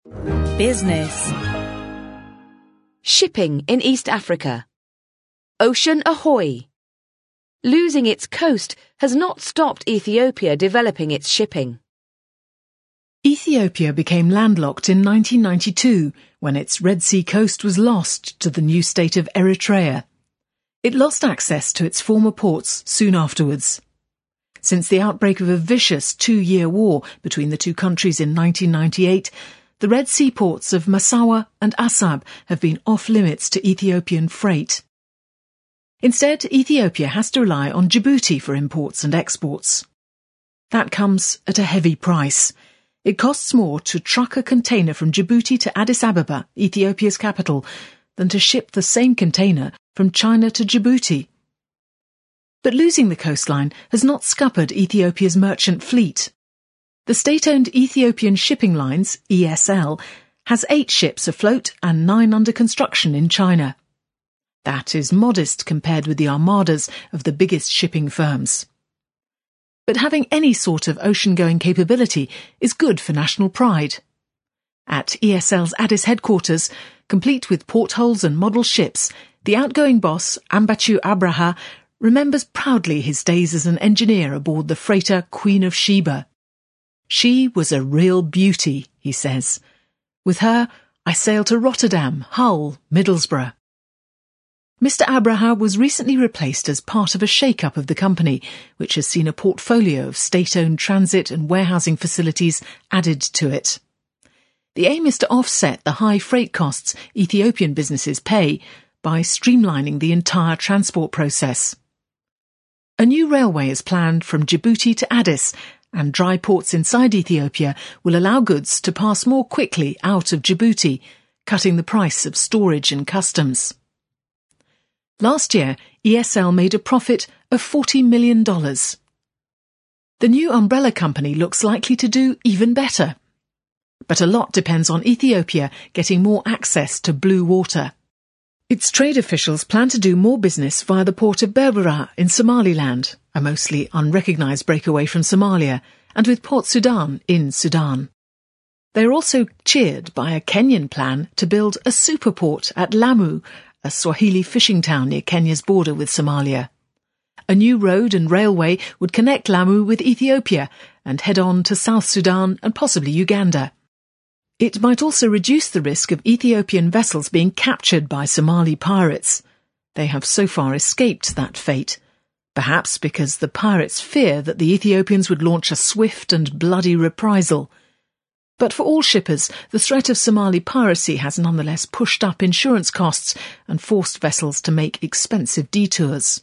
Business. Shipping in East Africa. Ocean ahoy! Losing its coast has not stopped Ethiopia developing its shipping. Ethiopia became landlocked in 1992 when its Red Sea coast was lost to the new state of Eritrea. It lost access to its former ports soon afterwards. Since the outbreak of a vicious 2-year war between the two countries in 1998, the Red Sea ports of Massawa and Assab have been off-limits to Ethiopian freight. Instead, Ethiopia has to rely on Djibouti for imports and exports. That comes at a heavy price. It costs more to truck a container from Djibouti to Addis Ababa, Ethiopia's capital, than to ship the same container from China to Djibouti. But losing the coastline has not scuppered Ethiopia's merchant fleet. The state-owned Ethiopian Shipping Lines, ESL, has 8 ships afloat and 9 under construction in China. That is modest compared with the armadas of the biggest shipping firms. But having any sort of ocean-going capability is good for national pride. At ESL's Addis headquarters, complete with portholes and model ships, the outgoing boss, Ambachew Abraha, remembers proudly his days as an engineer aboard the freighter Queen of Sheba. She was a real beauty, he says. With her, I sailed to Rotterdam, Hull, Middlesbrough. Mr. Abraha was recently replaced as part of a shake-up of the company, which has seen a portfolio of state-owned transit and warehousing facilities added to it. The aim is to offset the high freight costs Ethiopian businesses pay by streamlining the entire transport process. A new railway is planned from Djibouti to Addis, and dry ports inside Ethiopia will allow goods to pass more quickly out of Djibouti, cutting the price of storage and customs. Last year, ESL made a profit of $40 million. The new umbrella company looks likely to do even better. But a lot depends on Ethiopia getting more access to blue water. Its trade officials plan to do more business via the port of Berbera in Somaliland, a mostly unrecognised breakaway from Somalia, and with Port Sudan in Sudan. They are also cheered by a Kenyan plan to build a superport at Lamu, a Swahili fishing town near Kenya's border with Somalia. A new road and railway would connect Lamu with Ethiopia and head on to South Sudan and possibly Uganda. It might also reduce the risk of Ethiopian vessels being captured by Somali pirates. They have so far escaped that fate, perhaps because the pirates fear that the Ethiopians would launch a swift and bloody reprisal. But for all shippers, the threat of Somali piracy has nonetheless pushed up insurance costs and forced vessels to make expensive detours.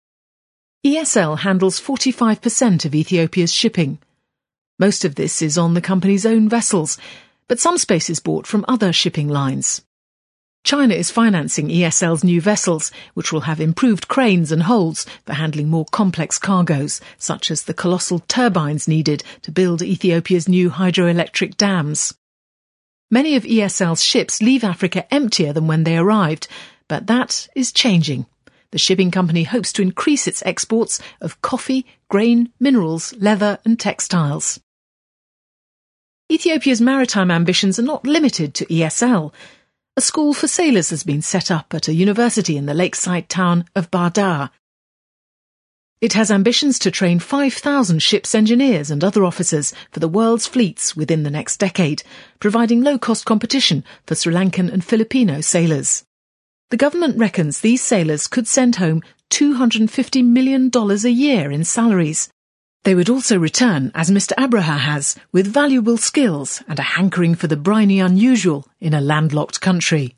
ESL handles 45% of Ethiopia's shipping. Most of this is on the company's own vessels, but some space is bought from other shipping lines. China is financing ESL's new vessels, which will have improved cranes and holds for handling more complex cargoes, such as the colossal turbines needed to build Ethiopia's new hydroelectric dams. Many of ESL's ships leave Africa emptier than when they arrived, but that is changing. The shipping company hopes to increase its exports of coffee, grain, minerals, leather and textiles. Ethiopia's maritime ambitions are not limited to ESL. A school for sailors has been set up at a university in the lakeside town of Bahar. It has ambitions to train 5,000 ship's engineers and other officers for the world's fleets within the next decade, providing low-cost competition for Sri Lankan and Filipino sailors. The government reckons these sailors could send home $250 million a year in salaries. They would also return, as Mr. Abraha has, with valuable skills and a hankering for the briny unusual in a landlocked country.